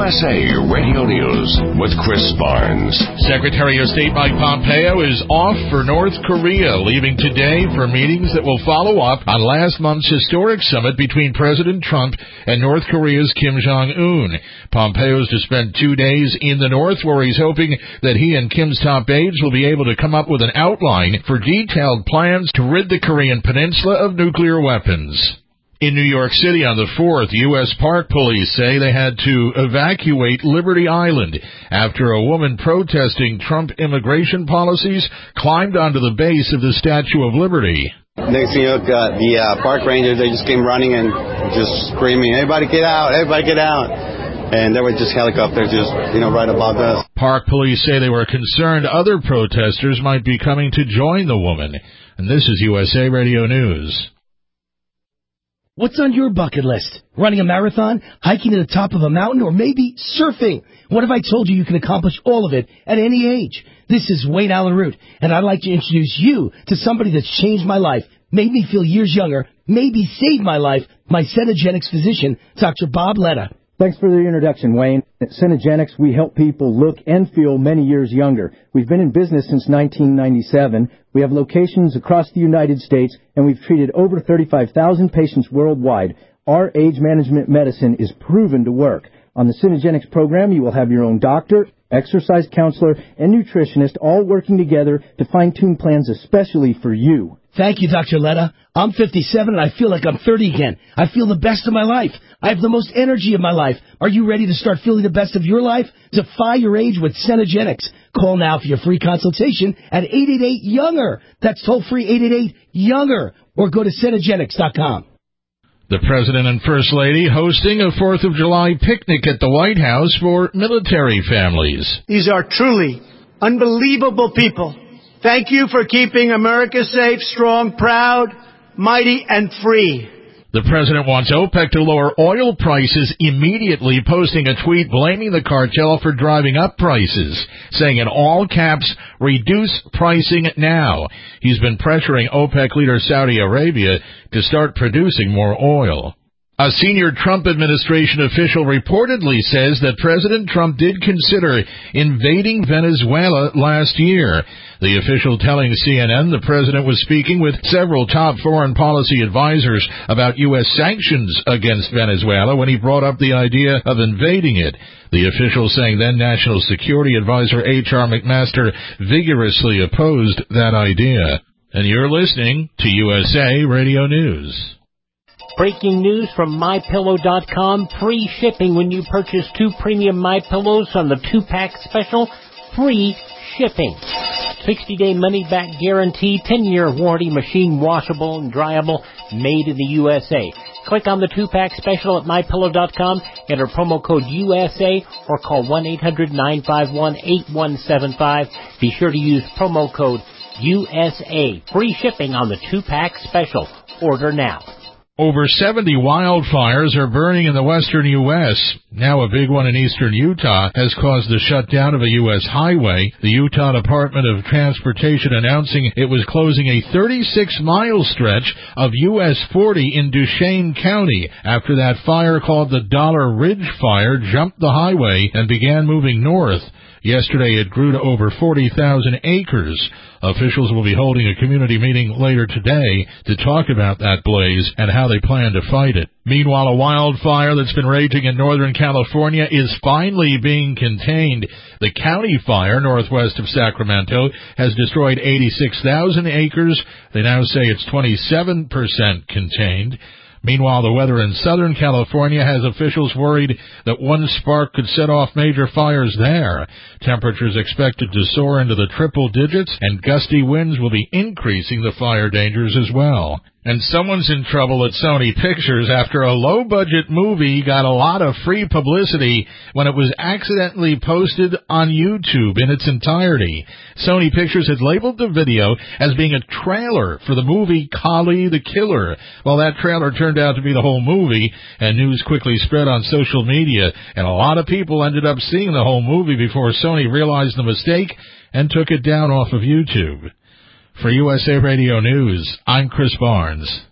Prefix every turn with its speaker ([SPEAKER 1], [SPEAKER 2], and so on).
[SPEAKER 1] USA Radio News with Chris Barnes.
[SPEAKER 2] Secretary of State Mike Pompeo is off for North Korea, leaving today for meetings that will follow up on last month's historic summit between President Trump and North Korea's Kim Jong-un. Pompeo is to spend 2 days in the North, where he's hoping that he and Kim's top aides will be able to come up with an outline for detailed plans to rid the Korean peninsula of nuclear weapons. In New York City on the 4th, U.S. Park Police say they had to evacuate Liberty Island after a woman protesting Trump immigration policies climbed onto the base of the Statue of Liberty.
[SPEAKER 3] Next thing you know, the park rangers, they just came running and just screaming, "Everybody get out, everybody get out." And there were just helicopters just, right above us.
[SPEAKER 2] Park Police say they were concerned other protesters might be coming to join the woman. And this is USA Radio News.
[SPEAKER 4] What's on your bucket list? Running a marathon, hiking to the top of a mountain, or maybe surfing? What if I told you can accomplish all of it at any age? This is Wayne Allen Root, and I'd like to introduce you to somebody that's changed my life, made me feel years younger, maybe saved my life, my Cenegenics physician, Dr. Bob Letta.
[SPEAKER 5] Thanks for the introduction, Wayne. At Cenegenics, we help people look and feel many years younger. We've been in business since 1997. We have locations across the United States, and we've treated over 35,000 patients worldwide. Our age management medicine is proven to work. On the Cenegenics program, you will have your own doctor, exercise counselor, and nutritionist all working together to fine-tune plans especially for you.
[SPEAKER 4] Thank you, Dr. Letta. I'm 57 and I feel like I'm 30 again. I feel the best of my life. I have the most energy of my life. Are you ready to start feeling the best of your life? Defy your age with Cenegenics. Call now for your free consultation at 888-YOUNGER. That's toll-free 888-YOUNGER. Or go to Cenegenics.com.
[SPEAKER 2] The President and First Lady hosting a 4th of July picnic at the White House for military families.
[SPEAKER 6] These are truly unbelievable people. Thank you for keeping America safe, strong, proud, mighty, and free.
[SPEAKER 2] The President wants OPEC to lower oil prices immediately, posting a tweet blaming the cartel for driving up prices, saying in all caps, "Reduce pricing now." He's been pressuring OPEC leader Saudi Arabia to start producing more oil. A senior Trump administration official reportedly says that President Trump did consider invading Venezuela last year. The official telling CNN the president was speaking with several top foreign policy advisors about U.S. sanctions against Venezuela when he brought up the idea of invading it. The official saying then National Security Advisor H.R. McMaster vigorously opposed that idea. And you're listening to USA Radio News.
[SPEAKER 7] Breaking news from MyPillow.com. Free shipping when you purchase 2 premium MyPillows on the 2-pack special. Free shipping. 60-day money-back guarantee. 10-year warranty. Machine washable and dryable. Made in the USA. Click on the 2-pack special at MyPillow.com. Enter promo code USA or call 1-800-951-8175. Be sure to use promo code USA. Free shipping on the 2-pack special. Order now.
[SPEAKER 2] Over 70 wildfires are burning in the western U.S. Now a big one in eastern Utah has caused the shutdown of a U.S. highway. The Utah Department of Transportation announcing it was closing a 36-mile stretch of U.S. 40 in Duchesne County after that fire called the Dollar Ridge Fire jumped the highway and began moving north. Yesterday, it grew to over 40,000 acres. Officials will be holding a community meeting later today to talk about that blaze and how they plan to fight it. Meanwhile, a wildfire that's been raging in Northern California is finally being contained. The county fire northwest of Sacramento has destroyed 86,000 acres. They now say it's 27% contained. Meanwhile, the weather in Southern California has officials worried that one spark could set off major fires there. Temperatures expected to soar into the triple digits, and gusty winds will be increasing the fire dangers as well. And someone's in trouble at Sony Pictures after a low-budget movie got a lot of free publicity when it was accidentally posted on YouTube in its entirety. Sony Pictures had labeled the video as being a trailer for the movie Kali the Killer. Well, that trailer turned out to be the whole movie, and news quickly spread on social media, and a lot of people ended up seeing the whole movie before Sony realized the mistake and took it down off of YouTube. For USA Radio News, I'm Chris Barnes.